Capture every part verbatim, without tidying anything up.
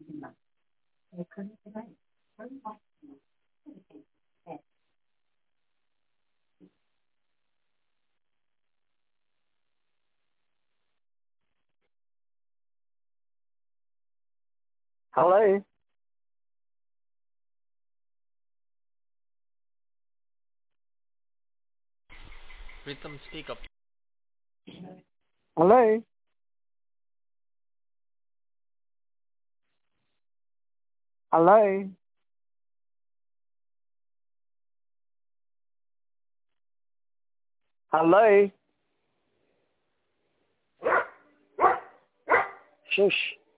Hello? Rhythm, speak up. Hello? Hello? Hello? Shush.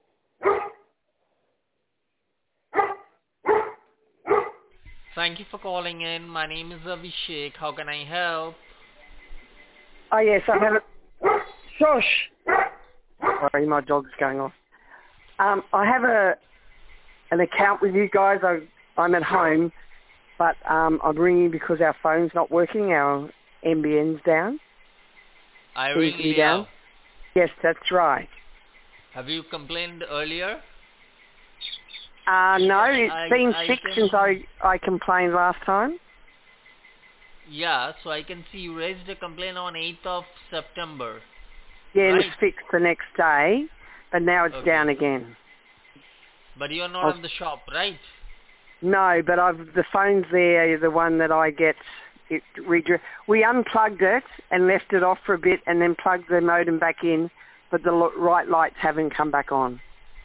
Thank you for calling in. My name is Abhishek. How can I help? Oh yes, I have a... Shush! Sorry, my dog's going off. Um, I have a an account with you guys. I, I'm at home, but um, I'm ringing because our phone's not working. Our M B N's down. Seems Irene to be down. Liao. Yes, that's right. Have you complained earlier? Uh, no, Yeah, it's I been I sick since can. I, I complained last time. Yeah, so I can see you raised a complaint on eighth of September, Yeah, and it was right? fixed the next day, but now it's Okay. down again. But you're I not was, at the shop, right? no, but I've the phone's there, the one that I get. It redre- we unplugged it and left it off for a bit, and then plugged the modem back in, but the lo- right lights haven't come back on.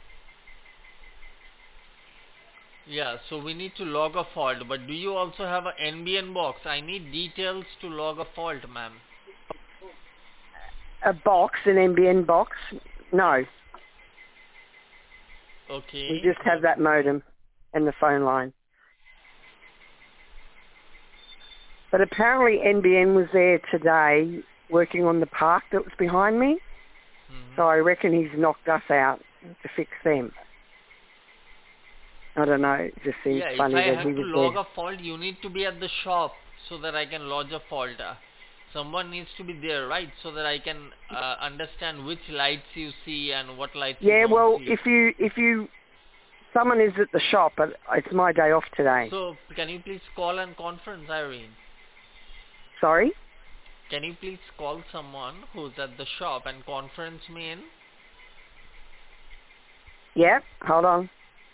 Yeah, so we need to log a fault. But do you also have a N B N box? I need details to log a fault, ma'am. A box, an N B N box? No, we Okay. just have that modem and the phone line. But apparently N B N was there today working on the park that was behind me, so I hmm reckon he's knocked us out to fix them. I don't know, it just seems Yeah, if funny I that have he to was log there. a fault, you need to be at the shop so that I can lodge a fault. Uh, someone needs to be there, right? So that I can uh, understand which lights you see and what lights you Yeah, don't well, see. if you, if you, someone is at the shop, but it's my day off today. So, can you please call and conference, Irene? Sorry? Can you please call someone who's at the shop and conference me in? Yeah, hold on.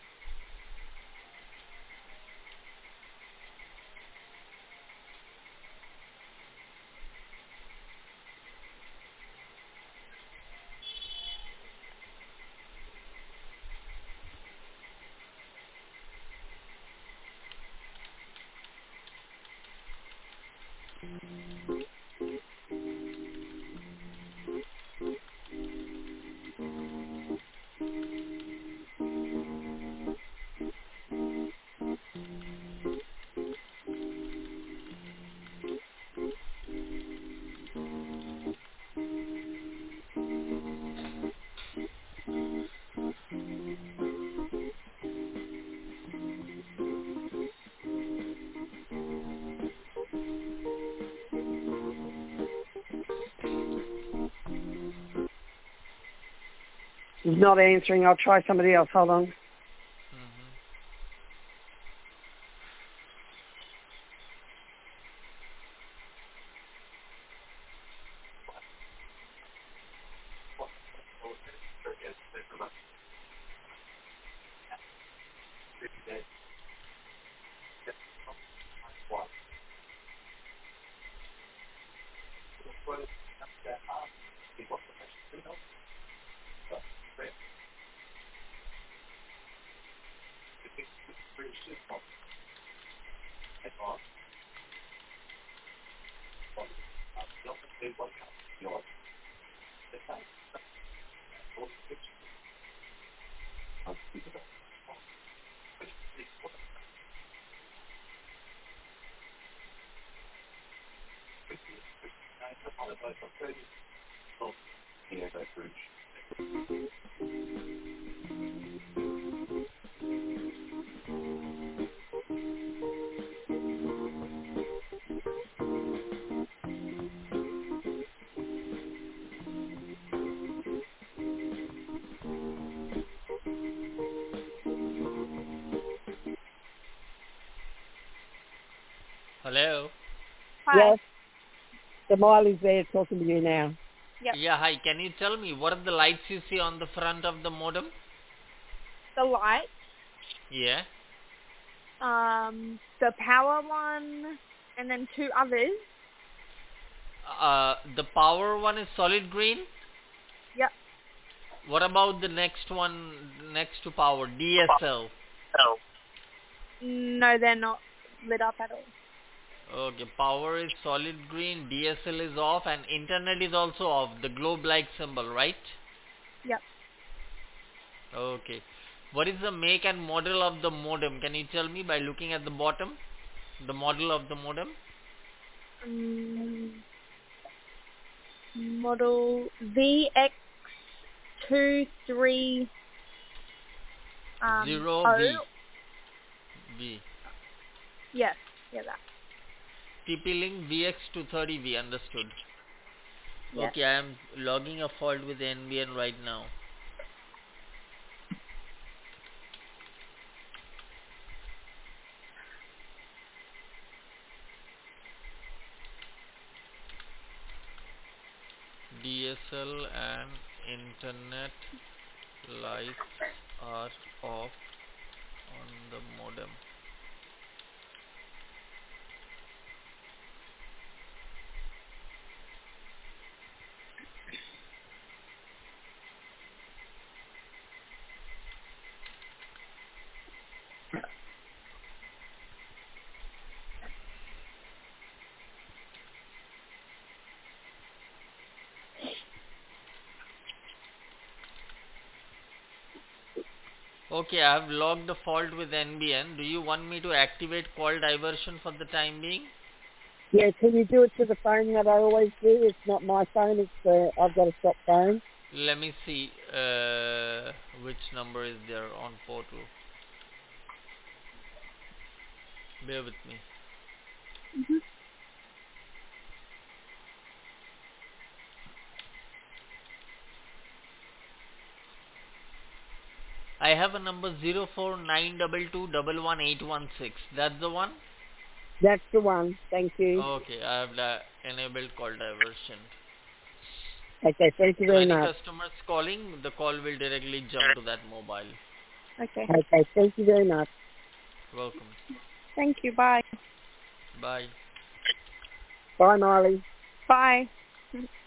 He's not answering, I'll try somebody else, hold on. hmm Hello. Hi. Yes. The Miley's there talking to you now. Yep. Yeah, hi. Can you tell me what are the lights you see on the front of the modem? The light, Yeah. um, the power one, and then two others. Uh, the power one is solid green. Yep. What about the next one next to power? D S L. No, they're not lit up at all. Okay, power is solid green, D S L is off, and internet is also off. The globe-like symbol, right? Yep. Okay. What is the make and model of the modem? Can you tell me by looking at the bottom? The model of the modem? Um, model V X two three um, Zero O. V. V. Yes. Yeah, that. T P-Link V X two thirty V, understood. Yeah. Okay, I am logging a fault with N B N right now. D S L and internet lights are off on the modem. Okay, I have logged the fault with N B N. Do you want me to activate call diversion for the time being? Yeah, can you do it to the phone that I always do? It's not my phone, it's the, I've got a stop phone. Let me see uh, which number is there on portal. Bear with me. Mm-hmm. I have a number zero four nine two two one one eight one six. That's the one? That's the one. Thank you. Okay, I have uh, enabled call diversion. Okay, thank you So very any much. customers calling, the call will directly jump to that mobile. Okay. Okay, thank you very much. Welcome. Thank you. Bye. Bye. Bye, Miley. Bye.